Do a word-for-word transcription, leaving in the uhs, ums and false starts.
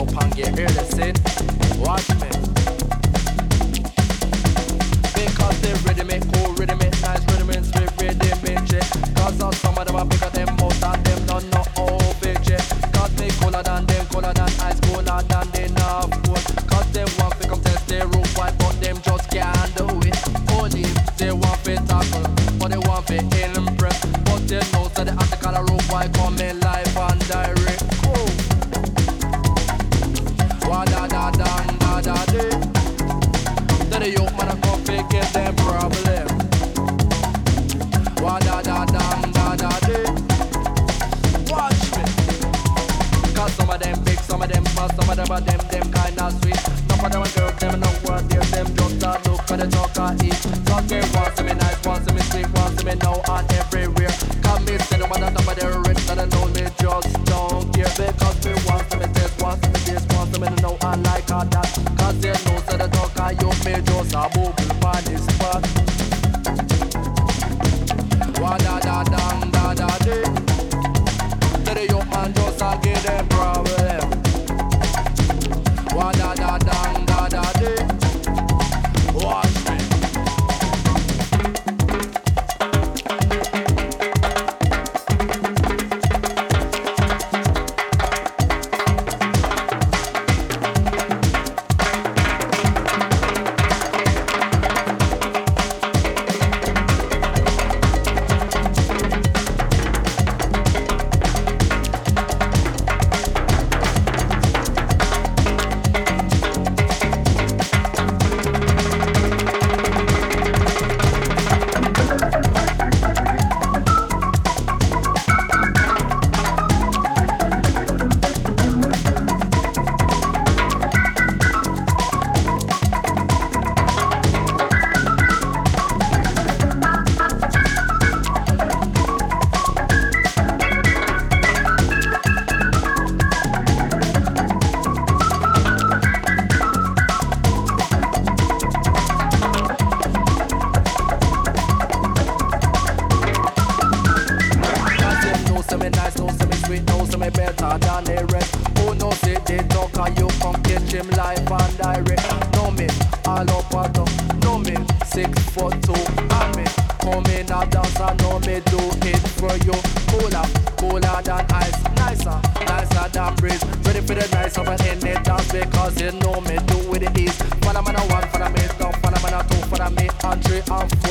up and get real, listen. Watch me. Because they rhythm it, cool rhythm it, nice rhythm it, sweet rhythm it, yeah. Cause uh, some of them are bigger than most and them don't know how big, yeah. Cause they cooler than them, cooler than ice, cooler than they know, cool. Cause they want to come test their roof wide, but them just can't do it. Only they want to tackle, but they want to impress. But they know so they have to call a roof wide coming live and direct. Cool. Wa da da da da da da. To the youth man a come fix them problem. Wa da da da da da da. Watch me. Cause some of them big, some of them fast, some of them are them, them kinda sweet. Some of them are girls, them no worth there, them just a look at the talk and eat. Some they want to me nice, want to me sweet, want to me now and everywhere. Come me say no matter top of their rich, and I know me just don't care. Because me want to me taste, want to me this, want to me know and like all that. Cause they know so the talk and you me just a bubble on the spot. Wa da da da da da da. To the young man just a give them problem. Wa da da da da da da. Watch me. Because you know me do with it ease. For the man a one, for the me two, for the man a two, for the me and three and